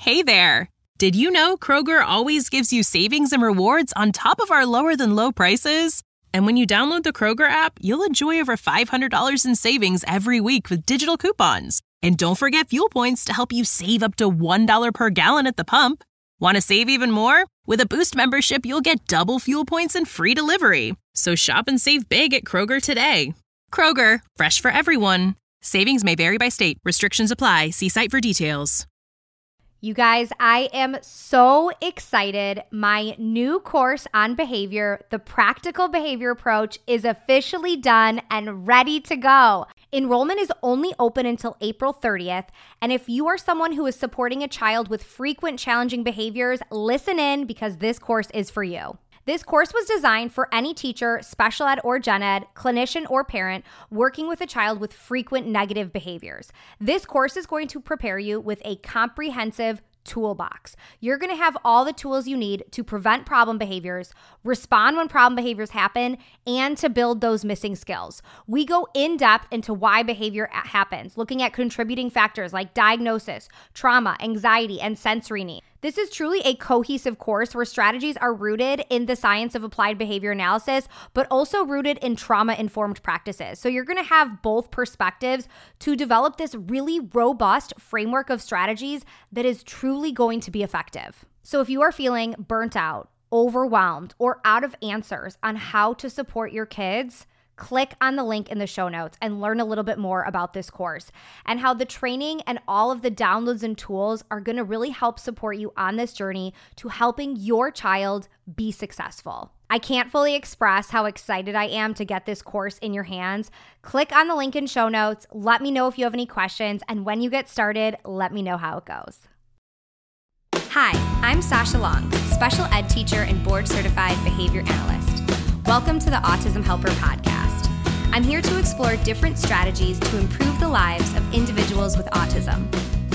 Hey there! Did you know Kroger always gives you savings and rewards on top of our lower-than-low prices? And when you download the Kroger app, you'll enjoy over $500 in savings every week with digital coupons. And don't forget fuel points to help you save up to $1 per gallon at the pump. Want to save even more? With a Boost membership, you'll get double fuel points and free delivery. So shop and save big at Kroger today. Kroger, fresh for everyone. Savings may vary by state. Restrictions apply. See site for details. You guys, I am so excited. My new course on behavior, the Practical Behavior Approach, is officially done and ready to go. Enrollment is only open until April 30th. And if you are someone who is supporting a child with frequent challenging behaviors, listen in because this course is for you. This course was designed for any teacher, special ed or gen ed, clinician or parent working with a child with frequent negative behaviors. This course is going to prepare you with a comprehensive toolbox. You're going to have all the tools you need to prevent problem behaviors, respond when problem behaviors happen, and to build those missing skills. We go in depth into why behavior happens, looking at contributing factors like diagnosis, trauma, anxiety, and sensory need. This is truly a cohesive course where strategies are rooted in the science of applied behavior analysis, but also rooted in trauma-informed practices. So you're going to have both perspectives to develop this really robust framework of strategies that is truly going to be effective. So if you are feeling burnt out, overwhelmed, or out of answers on how to support your kids, click on the link in the show notes and learn a little bit more about this course and how the training and all of the downloads and tools are going to really help support you on this journey to helping your child be successful. I can't fully express how excited I am to get this course in your hands. Click on the link in show notes. Let me know if you have any questions. And when you get started, let me know how it goes. Hi, I'm Sasha Long, special ed teacher and board certified behavior analyst. Welcome to the Autism Helper podcast. I'm here to explore different strategies to improve the lives of individuals with autism.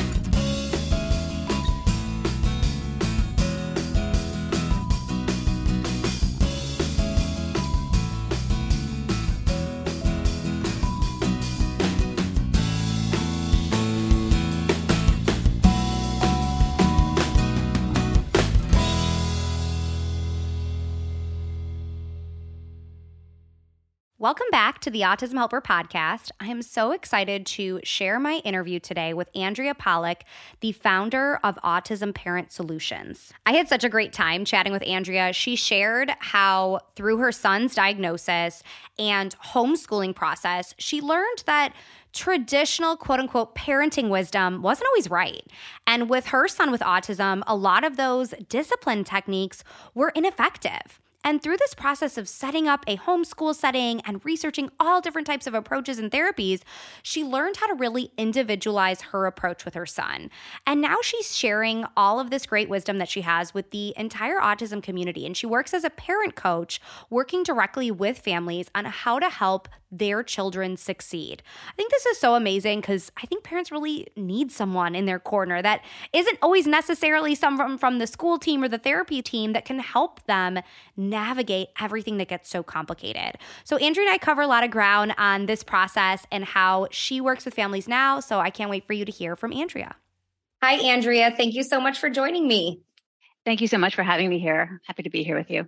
Welcome back to the Autism Helper podcast. I am so excited to share my interview today with Andrea Pollack, the founder of Autism Parent Solutions. I had such a great time chatting with Andrea. She shared how through her son's diagnosis and homeschooling process, she learned that traditional quote-unquote parenting wisdom wasn't always right. And with her son with autism, a lot of those discipline techniques were ineffective. And through this process of setting up a homeschool setting and researching all different types of approaches and therapies, she learned how to really individualize her approach with her son. And now she's sharing all of this great wisdom that she has with the entire autism community. And she works as a parent coach, working directly with families on how to help their children succeed. I think this is so amazing because I think parents really need someone in their corner that isn't always necessarily someone from the school team or the therapy team that can help them navigate everything that gets so complicated. So Andrea and I cover a lot of ground on this process and how she works with families now. So I can't wait for you to hear from Andrea. Hi, Andrea. Thank you so much for joining me. Thank you so much for having me here. Happy to be here with you.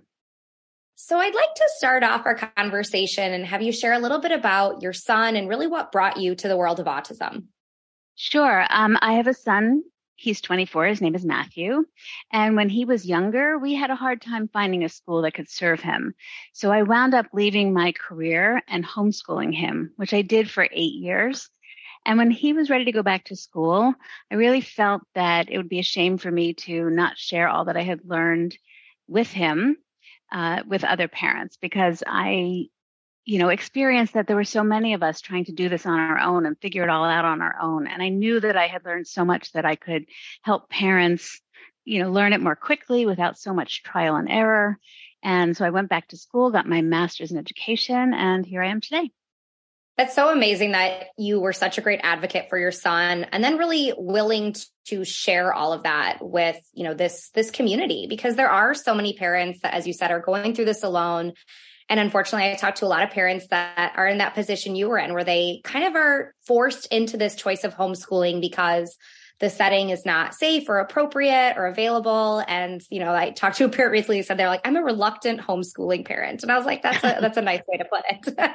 So I'd like to start off our conversation and have you share a little bit about your son and really what brought you to the world of autism. Sure. I have a son. He's 24. His name is Matthew. And when he was younger, we had a hard time finding a school that could serve him. So I wound up leaving my career and homeschooling him, which I did for 8 years. And when he was ready to go back to school, I really felt that it would be a shame for me to not share all that I had learned with him, with other parents, because I experienced that there were so many of us trying to do this on our own and figure it all out on our own. And I knew that I had learned so much that I could help parents, learn it more quickly without so much trial and error. And so I went back to school, got my master's in education, and here I am today. That's so amazing that you were such a great advocate for your son and then really willing to share all of that with, this community, because there are so many parents that, as you said, are going through this alone. And unfortunately, I talked to a lot of parents that are in that position you were in, where they kind of are forced into this choice of homeschooling because the setting is not safe or appropriate or available. And, I talked to a parent recently who said they're like, I'm a reluctant homeschooling parent. And I was like, that's a nice way to put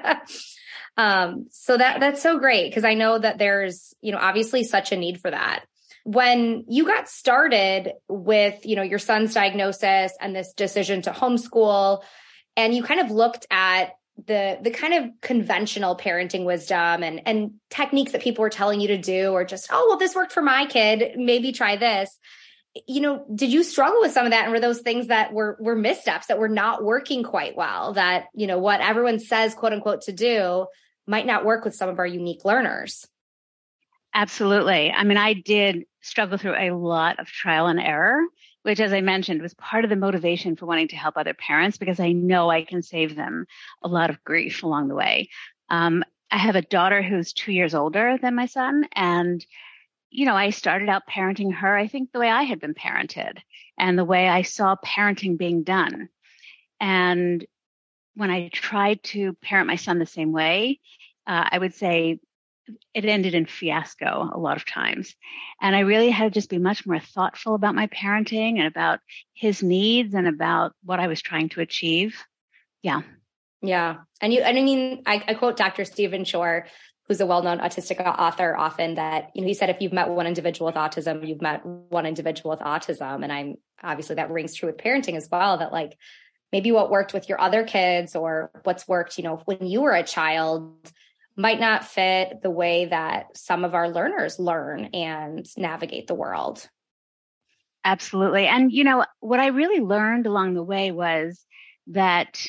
it. So that's so great, because I know that there's, obviously such a need for that. When you got started with, your son's diagnosis and this decision to homeschool, and you kind of looked at the kind of conventional parenting wisdom and techniques that people were telling you to do, or just, oh, well, this worked for my kid, maybe try this. Did you struggle with some of that? And were those things that were missteps that were not working quite well, that, what everyone says, quote unquote, to do might not work with some of our unique learners? Absolutely. I mean, I did struggle through a lot of trial and error, which, as I mentioned, was part of the motivation for wanting to help other parents, because I know I can save them a lot of grief along the way. I have a daughter who's 2 years older than my son. And, I started out parenting her, I think, the way I had been parented and the way I saw parenting being done. And when I tried to parent my son the same way, I would say it ended in fiasco a lot of times. And I really had to just be much more thoughtful about my parenting and about his needs and about what I was trying to achieve. Yeah. Yeah. I quote Dr. Stephen Shore, who's a well-known autistic author, often, that, he said, if you've met one individual with autism, you've met one individual with autism. And obviously that rings true with parenting as well, that like maybe what worked with your other kids or what's worked, when you were a child might not fit the way that some of our learners learn and navigate the world. Absolutely. And, what I really learned along the way was that,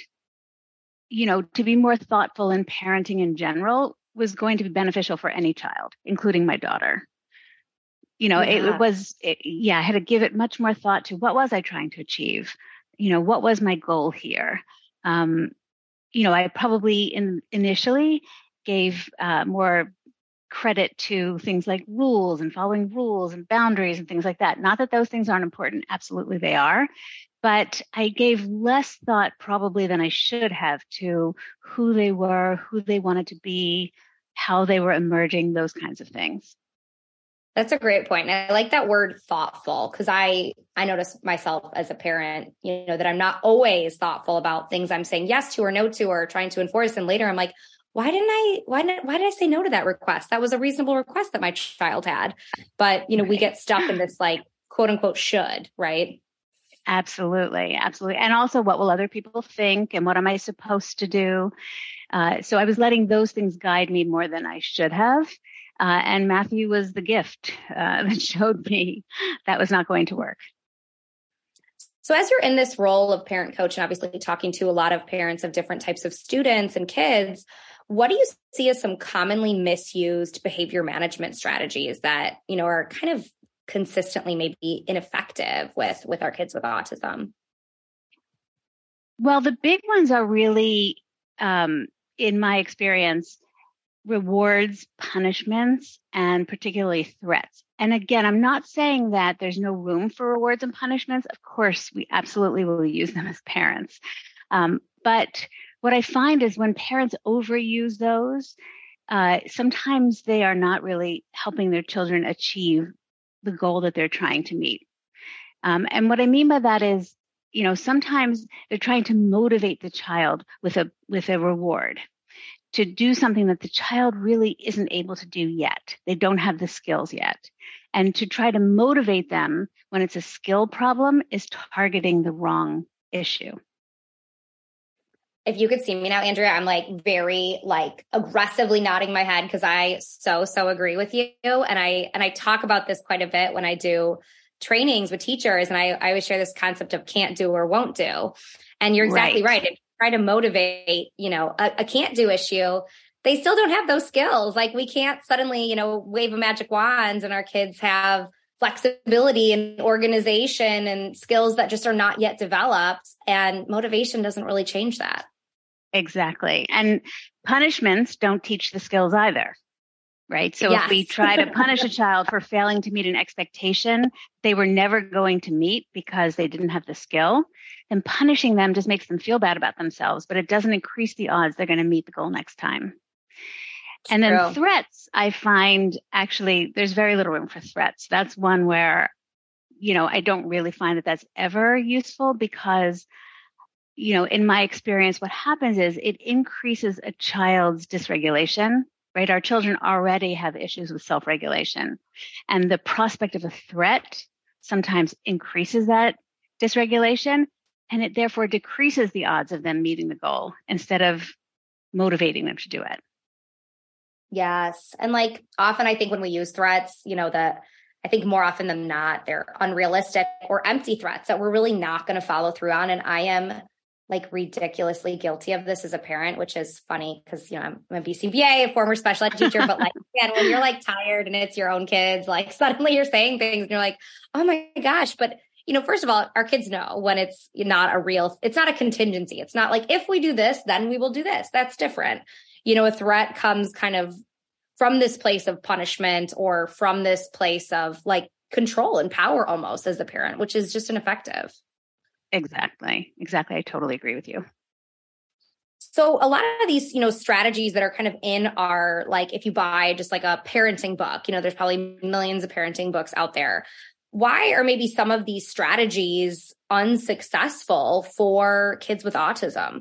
to be more thoughtful in parenting in general was going to be beneficial for any child, including my daughter. I had to give it much more thought to what was I trying to achieve? What was my goal here? I probably initially gave more credit to things like rules and following rules and boundaries and things like that. Not that those things aren't important. Absolutely they are. But I gave less thought probably than I should have to who they were, who they wanted to be, how they were emerging, those kinds of things. That's a great point. I like that word thoughtful, because I notice myself as a parent, that I'm not always thoughtful about things I'm saying yes to or no to or trying to enforce. And later I'm like, why did I say no to that request? That was a reasonable request that my child had. But, we get stuck in this like, quote unquote, should, right? Absolutely. Absolutely. And also, what will other people think and what am I supposed to do? So I was letting those things guide me more than I should have. And Matthew was the gift that showed me that was not going to work. So as you're in this role of parent coach and obviously talking to a lot of parents of different types of students and kids, what do you see as some commonly misused behavior management strategies that, are kind of consistently maybe ineffective with our kids with autism? Well, the big ones are really, in my experience, rewards, punishments, and particularly threats. And again, I'm not saying that there's no room for rewards and punishments. Of course, we absolutely will use them as parents. But what I find is when parents overuse those, sometimes they are not really helping their children achieve the goal that they're trying to meet. And what I mean by that is, sometimes they're trying to motivate the child with a reward to do something that the child really isn't able to do yet. They don't have the skills yet. And to try to motivate them when it's a skill problem is targeting the wrong issue. If you could see me now, Andrea, I'm like very aggressively nodding my head because I so agree with you. And I talk about this quite a bit when I do trainings with teachers. And I always share this concept of can't do or won't do. And you're exactly right. If you try to motivate, a can't do issue, they still don't have those skills. Like we can't suddenly, wave a magic wand and our kids have flexibility and organization and skills that just are not yet developed. And motivation doesn't really change that. Exactly. And punishments don't teach the skills either, right? So Yes. If we try to punish a child for failing to meet an expectation they were never going to meet because they didn't have the skill, then punishing them just makes them feel bad about themselves, but it doesn't increase the odds they're going to meet the goal next time. And then True. threats, I find actually there's very little room for threats. That's one where, I don't really find that that's ever useful because, in my experience, what happens is it increases a child's dysregulation, right? Our children already have issues with self-regulation, and the prospect of a threat sometimes increases that dysregulation, and it therefore decreases the odds of them meeting the goal instead of motivating them to do it. Yes. And like often I think when we use threats, I think more often than not, they're unrealistic or empty threats that we're really not going to follow through on. And I am like ridiculously guilty of this as a parent, which is funny because, I'm a BCBA, a former special ed teacher, but like, again, when you're like tired and it's your own kids, like suddenly you're saying things and you're like, oh my gosh. But, first of all, our kids know when it's not a contingency. It's not like, if we do this, then we will do this. That's different. A threat comes kind of from this place of punishment or from this place of like control and power almost as the parent, which is just ineffective. Exactly. I totally agree with you. So a lot of these, strategies that are kind of in our, like, if you buy just like a parenting book, there's probably millions of parenting books out there. Why are maybe some of these strategies unsuccessful for kids with autism?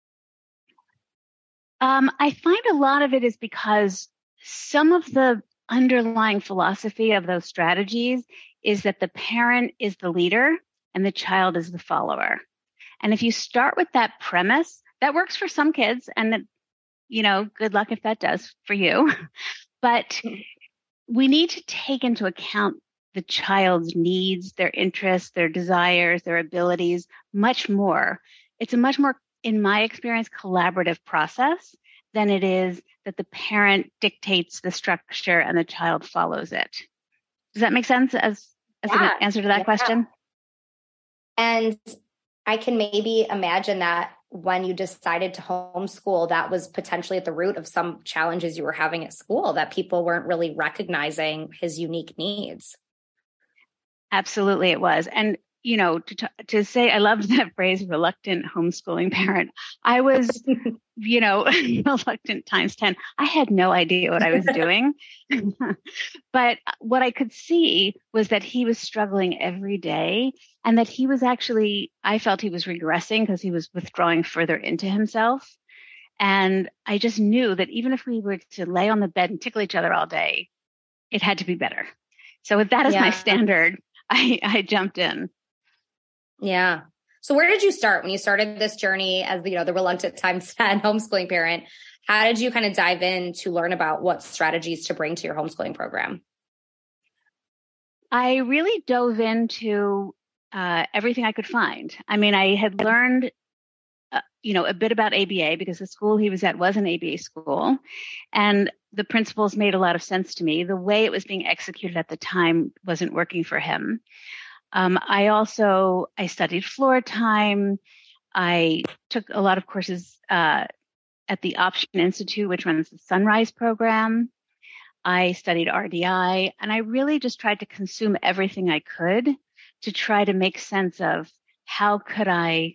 I find a lot of it is because some of the underlying philosophy of those strategies is that the parent is the leader and the child is the follower. And if you start with that premise, that works for some kids, and good luck if that does for you. But we need to take into account the child's needs, their interests, their desires, their abilities much more. It's a much more, in my experience, collaborative process than it is that the parent dictates the structure and the child follows it. Does that make sense as an answer to that question? And I can maybe imagine that when you decided to homeschool, that was potentially at the root of some challenges you were having at school, that people weren't really recognizing his unique needs. Absolutely, it was. And, to say, I loved that phrase, reluctant homeschooling parent. I was, reluctant times 10. I had no idea what I was doing. But what I could see was that he was struggling every day, and that he was actually, I felt he was regressing because he was withdrawing further into himself. And I just knew that even if we were to lay on the bed and tickle each other all day, it had to be better. So with that as my standard, I jumped in. Yeah. So where did you start when you started this journey as the reluctant times 10 homeschooling parent? How did you kind of dive in to learn about what strategies to bring to your homeschooling program? I really dove into everything I could find. I mean, I had learned, a bit about ABA because the school he was at was an ABA school, and the principles made a lot of sense to me. The way it was being executed at the time wasn't working for him. I studied floor time. I took a lot of courses at the Option Institute, which runs the Sunrise program. I studied RDI, and I really just tried to consume everything I could to try to make sense of how could I,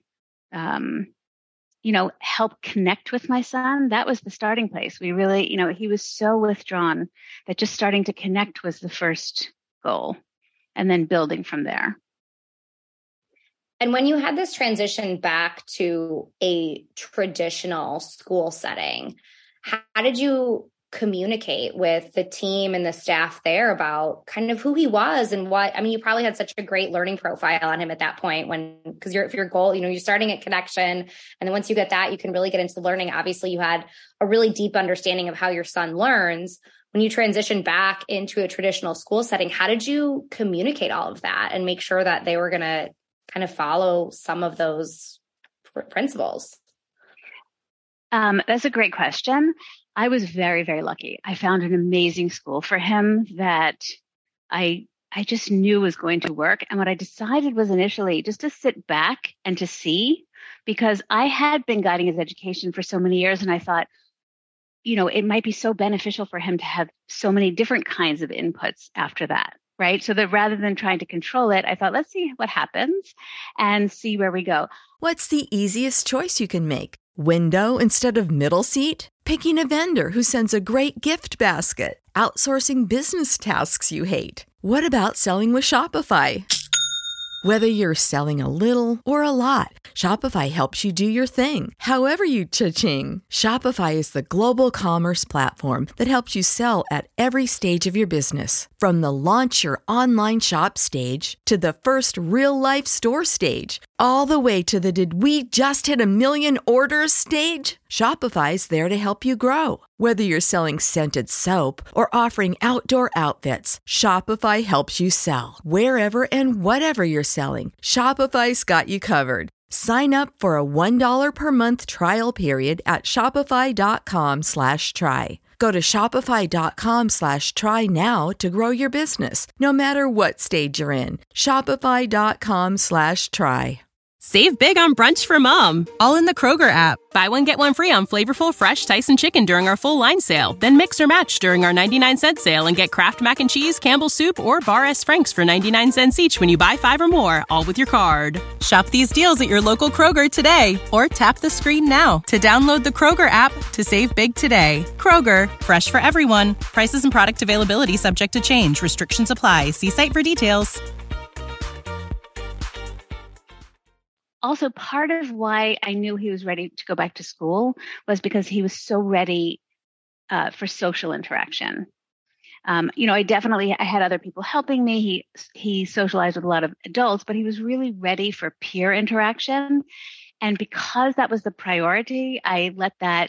help connect with my son. That was the starting place. We really, he was so withdrawn that just starting to connect was the first goal, and then building from there. And when you had this transition back to a traditional school setting, how did you communicate with the team and the staff there about kind of who he was and you probably had such a great learning profile on him at that point because if your goal, you're starting at connection. And then once you get that, you can really get into learning. Obviously you had a really deep understanding of how your son learns. When you transition back into a traditional school setting, how did you communicate all of that and make sure that they were going to kind of follow some of those principles? That's a great question. I was very, very lucky. I found an amazing school for him that I just knew was going to work. And what I decided was initially just to sit back and to see, because I had been guiding his education for so many years. And I thought, it might be so beneficial for him to have so many different kinds of inputs after that. Right. So that rather than trying to control it, I thought, let's see what happens and see where we go. What's the easiest choice you can make? Window instead of middle seat? Picking a vendor who sends a great gift basket? Outsourcing business tasks you hate? What about selling with Shopify? Whether you're selling a little or a lot, Shopify helps you do your thing, however you cha-ching. Shopify is the global commerce platform that helps you sell at every stage of your business. From the launch your online shop stage to the first real-life store stage, all the way to the did we just hit a million orders stage. Shopify's there to help you grow. Whether you're selling scented soap or offering outdoor outfits, Shopify helps you sell. Wherever and whatever you're selling, Shopify's got you covered. Sign up for a $1 per month trial period at shopify.com/try. Go to shopify.com/try now to grow your business, no matter what stage you're in. Shopify.com/try. Save big on brunch for mom, all in the Kroger app. Buy one, get one free on flavorful, fresh Tyson chicken during our full line sale. Then mix or match during our 99-cent sale and get Kraft Mac and Cheese, Campbell's Soup, or Bar S. Frank's for 99 cents each when you buy 5 or more, all with your card. Shop these deals at your local Kroger today, or tap the screen now to download the Kroger app to save big today. Kroger, fresh for everyone. Prices and product availability subject to change. Restrictions apply. See site for details. Also, part of why I knew he was ready to go back to school was because he was so ready for social interaction. I had other people helping me. He socialized with a lot of adults, but he was really ready for peer interaction. And because that was the priority, I let that,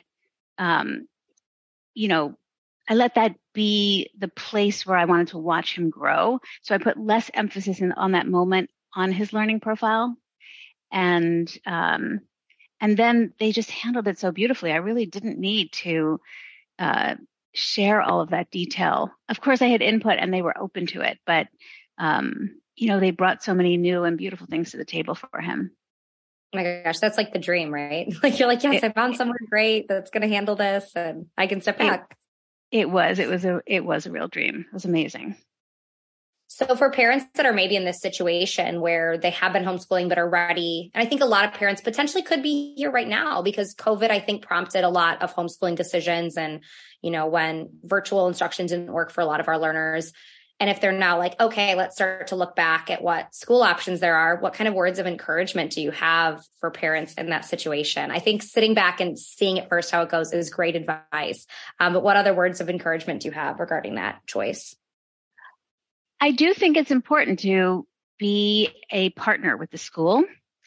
be the place where I wanted to watch him grow. So I put less emphasis on that moment on his learning profile. And then they just handled it so beautifully. I really didn't need to share all of that detail. Of course, I had input and they were open to it, but they brought so many new and beautiful things to the table for him. Oh my gosh, that's like the dream, right? Like you're like, yes, I found someone great that's going to handle this, and I can step back. It was a real dream. It was amazing. So for parents that are maybe in this situation where they have been homeschooling but are ready, and I think a lot of parents potentially could be here right now because COVID, I think, prompted a lot of homeschooling decisions. And, when virtual instruction didn't work for a lot of our learners, and if they're now like, okay, let's start to look back at what school options there are, what kind of words of encouragement do you have for parents in that situation? I think sitting back and seeing at first how it goes is great advice. But what other words of encouragement do you have regarding that choice? I do think it's important to be a partner with the school.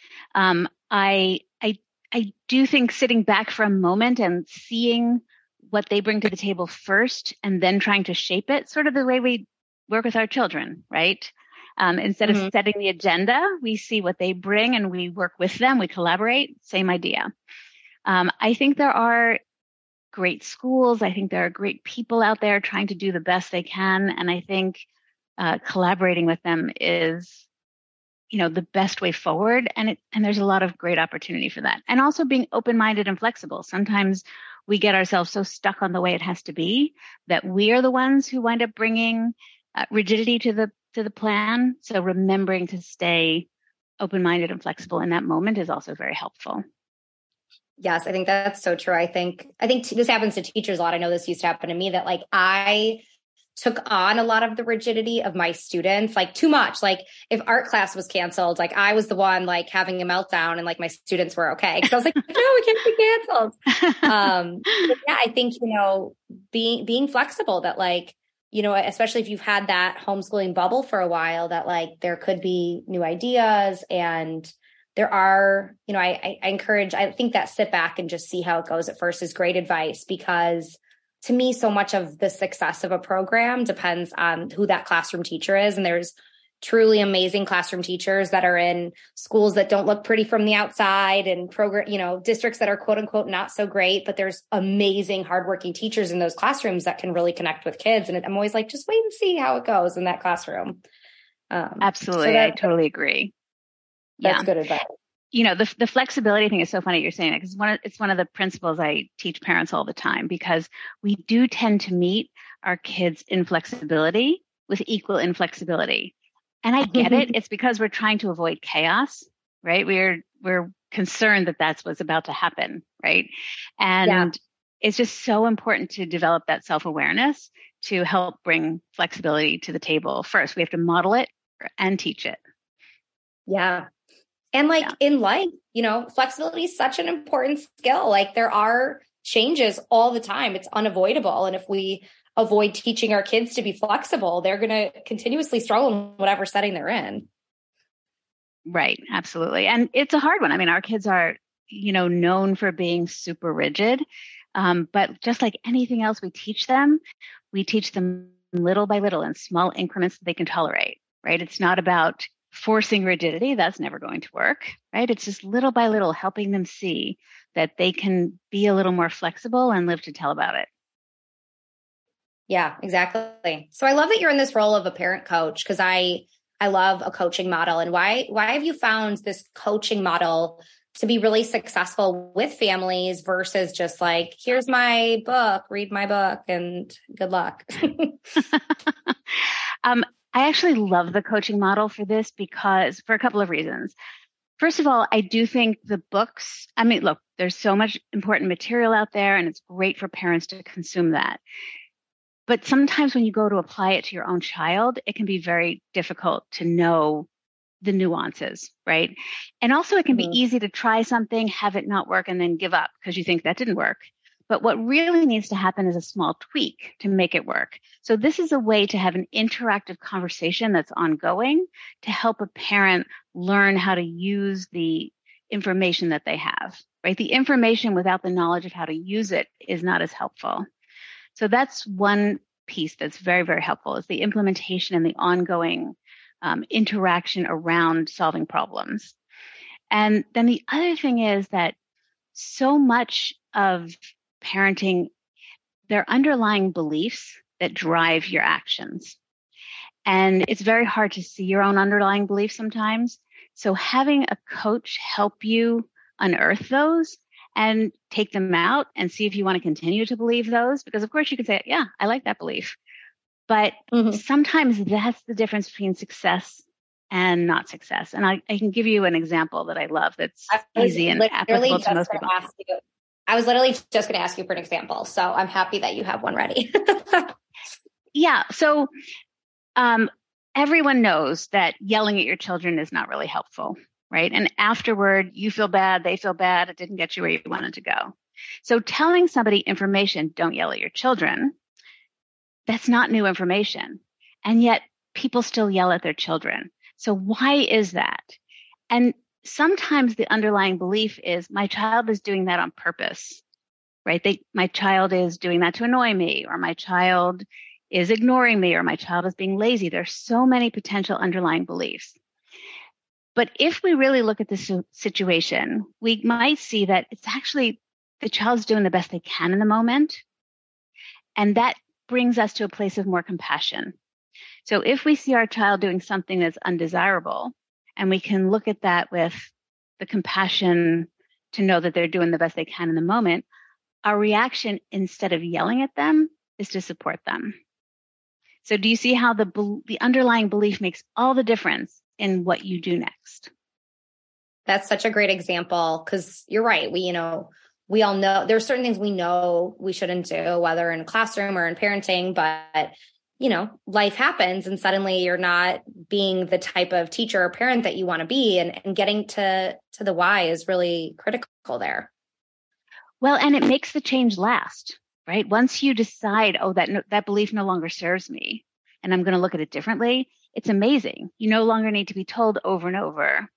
I do think sitting back for a moment and seeing what they bring to the table first and then trying to shape it, sort of the way we work with our children, right? Instead of setting the agenda, we see what they bring and we work with them, we collaborate, same idea. I think there are great schools. I think there are great people out there trying to do the best they can. And I think collaborating with them is, the best way forward. And there's a lot of great opportunity for that. And also being open-minded and flexible. Sometimes we get ourselves so stuck on the way it has to be that we are the ones who wind up bringing rigidity to the plan. So remembering to stay open-minded and flexible in that moment is also very helpful. Yes, I think that's so true. I think this happens to teachers a lot. I know this used to happen to me, that like I took on a lot of the rigidity of my students, like too much. Like if art class was canceled, like I was the one like having a meltdown and like my students were okay. Cause I was like, no, we can't be canceled. Yeah, I think, being flexible, that like, especially if you've had that homeschooling bubble for a while, that like there could be new ideas, and there are, I think that sit back and just see how it goes at first is great advice, because to me, so much of the success of a program depends on who that classroom teacher is. And there's truly amazing classroom teachers that are in schools that don't look pretty from the outside, and districts that are quote unquote not so great, but there's amazing hardworking teachers in those classrooms that can really connect with kids. And I'm always like, just wait and see how it goes in that classroom. Absolutely. I totally agree. That's good advice. The flexibility thing is so funny you're saying that, because it's one of the principles I teach parents all the time, because we do tend to meet our kids' inflexibility with equal inflexibility. And I get it. It's because we're trying to avoid chaos, right? We're concerned that that's what's about to happen, right? And it's just so important to develop that self-awareness to help bring flexibility to the table. First, we have to model it and teach it. Yeah. And in life, flexibility is such an important skill. Like there are changes all the time. It's unavoidable. And if we avoid teaching our kids to be flexible, they're going to continuously struggle in whatever setting they're in. Right. Absolutely. And it's a hard one. I mean, our kids are, known for being super rigid. But just like anything else we teach them little by little in small increments that they can tolerate, right? It's not about forcing rigidity. That's never going to work, right? It's just little by little helping them see that they can be a little more flexible and live to tell about it. Yeah, exactly. So I love that you're in this role of a parent coach, because I love a coaching model. And why have you found this coaching model to be really successful with families versus just like, here's my book, read my book and good luck? I actually love the coaching model for this for a couple of reasons. First of all, I do think the books, look, there's so much important material out there and it's great for parents to consume that. But sometimes when you go to apply it to your own child, it can be very difficult to know the nuances, right? And also it can be easy to try something, have it not work, and then give up because you think that didn't work. But what really needs to happen is a small tweak to make it work. So this is a way to have an interactive conversation that's ongoing to help a parent learn how to use the information that they have, right? The information without the knowledge of how to use it is not as helpful. So that's one piece that's very, very helpful, is the implementation and the ongoing interaction around solving problems. And then the other thing is that so much of parenting, they're underlying beliefs that drive your actions. And it's very hard to see your own underlying beliefs sometimes. So having a coach help you unearth those and take them out and see if you want to continue to believe those, because of course you can say, yeah, I like that belief. But sometimes that's the difference between success and not success. And I can give you an example that I love that's easy and applicable to most people. I was literally just going to ask you for an example. So I'm happy that you have one ready. Yeah. So everyone knows that yelling at your children is not really helpful, right? And afterward, you feel bad, they feel bad, it didn't get you where you wanted to go. So telling somebody information, don't yell at your children, that's not new information. And yet people still yell at their children. So why is that? And sometimes the underlying belief is my child is doing that on purpose, right? My child is doing that to annoy me, or my child is ignoring me, or my child is being lazy. There's so many potential underlying beliefs. But if we really look at this situation, we might see that it's actually the child's doing the best they can in the moment. And that brings us to a place of more compassion. So if we see our child doing something that's undesirable, and we can look at that with the compassion to know that they're doing the best they can in the moment, our reaction, instead of yelling at them, is to support them. So do you see how the underlying belief makes all the difference in what you do next? That's such a great example, because you're right. We all know there's certain things we know we shouldn't do, whether in a classroom or in parenting, but life happens and suddenly you're not being the type of teacher or parent that you want to be. And getting to the why is really critical there. Well, and it makes the change last, right? Once you decide, that belief no longer serves me and I'm going to look at it differently, it's amazing. You no longer need to be told over and over,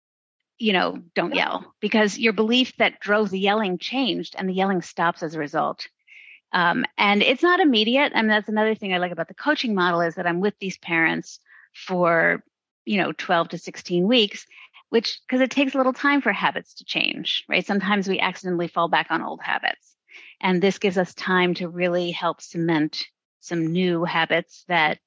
don't yell, because your belief that drove the yelling changed and the yelling stops as a result. And it's not immediate. I mean, that's another thing I like about the coaching model, is that I'm with these parents for, 12 to 16 weeks, because it takes a little time for habits to change, right? Sometimes we accidentally fall back on old habits. And this gives us time to really help cement some new habits that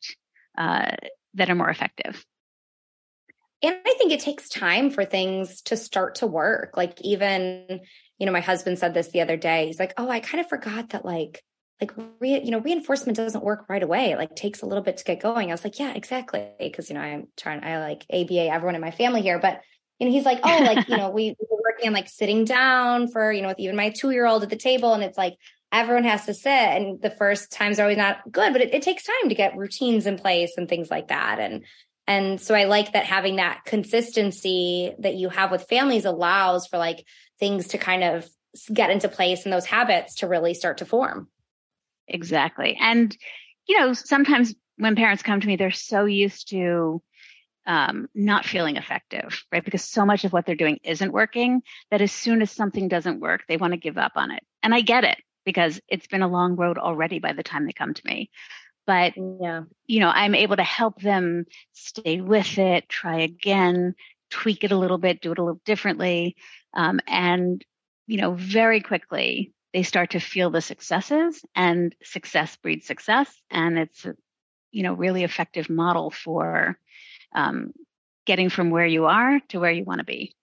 are more effective. And I think it takes time for things to start to work. Like even, my husband said this the other day. He's like, oh, I kind of forgot that reinforcement doesn't work right away. It like takes a little bit to get going. I was like, yeah, exactly. Because, I like ABA everyone in my family here, but he's like, oh, we were and like sitting down for, with even my 2-year-old at the table, and it's like everyone has to sit, and the first times are always not good, but it takes time to get routines in place and things like that. And so I like that having that consistency that you have with families allows for like things to kind of get into place and those habits to really start to form. Exactly. And, sometimes when parents come to me, they're so used to not feeling effective, right? Because so much of what they're doing isn't working that as soon as something doesn't work, they want to give up on it. And I get it because it's been a long road already by the time they come to me. But, I'm able to help them stay with it, try again, tweak it a little bit, do it a little differently. And, very quickly, they start to feel the successes, and success breeds success. And it's, really effective model for getting from where you are to where you want to be.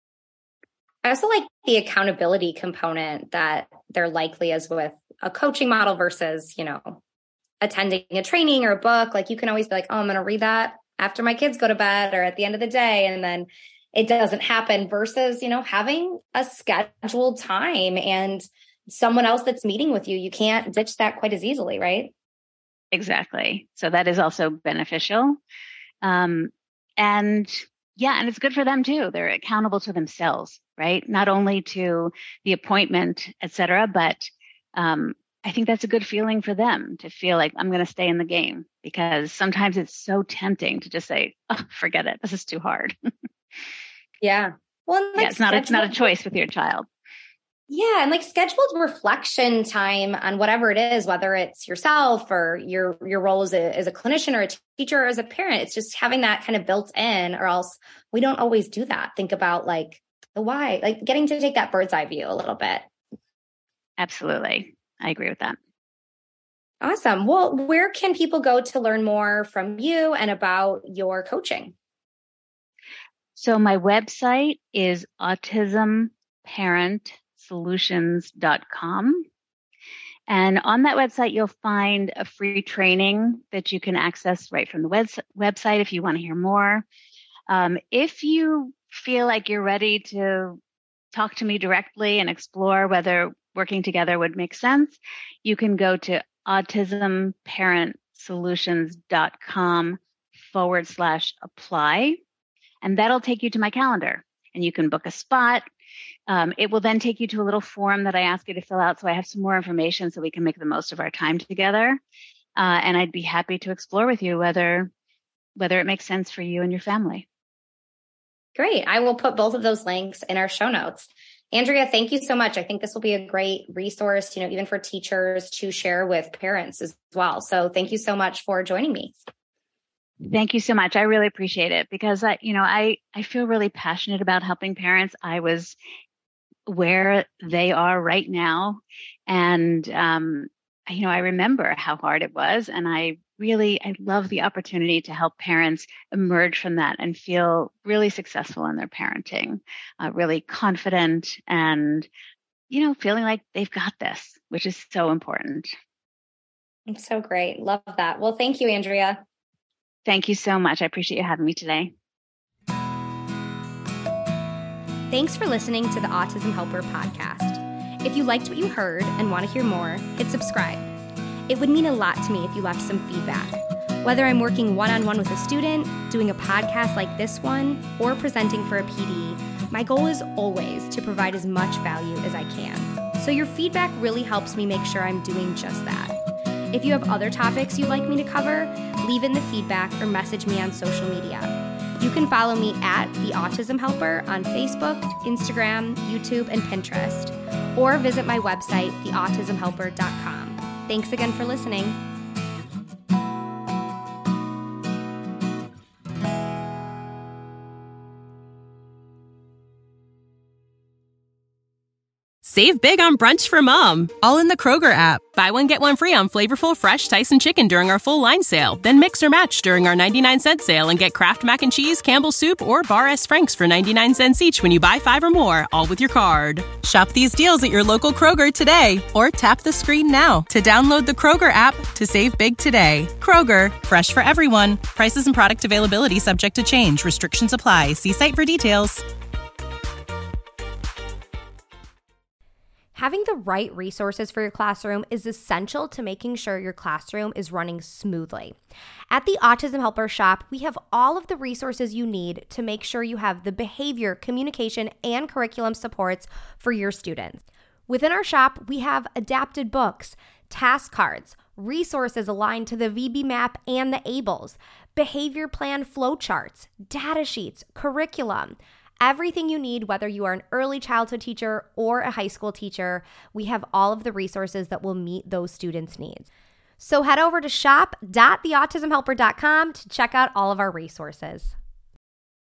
I also like the accountability component that there likely is with a coaching model versus, attending a training or a book. Like you can always be like, oh, I'm going to read that after my kids go to bed or at the end of the day. And then it doesn't happen versus, having a scheduled time and someone else that's meeting with you. You can't ditch that quite as easily, right? Exactly. So that is also beneficial. And it's good for them too. They're accountable to themselves, right? Not only to the appointment, et cetera, but I think that's a good feeling for them to feel like I'm going to stay in the game, because sometimes it's so tempting to just say, oh, forget it. This is too hard. Yeah. Well, it's not a choice with your child. Yeah. And like scheduled reflection time on whatever it is, whether it's yourself or your role as a clinician or a teacher or as a parent, it's just having that kind of built in, or else we don't always do that. Think about like the why, like getting to take that bird's eye view a little bit. Absolutely. I agree with that. Awesome. Well, where can people go to learn more from you and about your coaching? So my website is autismparentsolutions.com. And on that website, you'll find a free training that you can access right from the website if you want to hear more. If you feel like you're ready to talk to me directly and explore whether working together would make sense, you can go to autismparentsolutions.com/apply. And that'll take you to my calendar, and you can book a spot. It will then take you to a little form that I ask you to fill out, so I have some more information so we can make the most of our time together. And I'd be happy to explore with you whether it makes sense for you and your family. Great. I will put both of those links in our show notes. Andrea, thank you so much. I think this will be a great resource, even for teachers to share with parents as well. So thank you so much for joining me. Thank you so much. I really appreciate it, because I feel really passionate about helping parents. I was where they are right now. And, I remember how hard it was. And I love the opportunity to help parents emerge from that and feel really successful in their parenting, really confident and, feeling like they've got this, which is so important. So great. Love that. Well, thank you, Andrea. Thank you so much. I appreciate you having me today. Thanks for listening to the Autism Helper podcast. If you liked what you heard and want to hear more, hit subscribe. It would mean a lot to me if you left some feedback. Whether I'm working one-on-one with a student, doing a podcast like this one, or presenting for a PD, my goal is always to provide as much value as I can. So your feedback really helps me make sure I'm doing just that. If you have other topics you'd like me to cover, leave in the feedback or message me on social media. You can follow me at The Autism Helper on Facebook, Instagram, YouTube, and Pinterest, or visit my website, theautismhelper.com. Thanks again for listening. Save big on brunch for mom, all in the Kroger app. Buy one, get one free on flavorful, fresh Tyson chicken during our full line sale. Then mix or match during our 99-cent sale and get Kraft Mac and Cheese, Campbell's Soup, or Bar S. Frank's for 99 cents each when you buy 5 or more, all with your card. Shop these deals at your local Kroger today, or tap the screen now to download the Kroger app to save big today. Kroger, fresh for everyone. Prices and product availability subject to change. Restrictions apply. See site for details. Having the right resources for your classroom is essential to making sure your classroom is running smoothly. At the Autism Helper Shop, we have all of the resources you need to make sure you have the behavior, communication, and curriculum supports for your students. Within our shop, we have adapted books, task cards, resources aligned to the VB Map and the ABLES, behavior plan flowcharts, data sheets, curriculum. Everything you need, whether you are an early childhood teacher or a high school teacher, we have all of the resources that will meet those students' needs. So head over to shop.theautismhelper.com to check out all of our resources.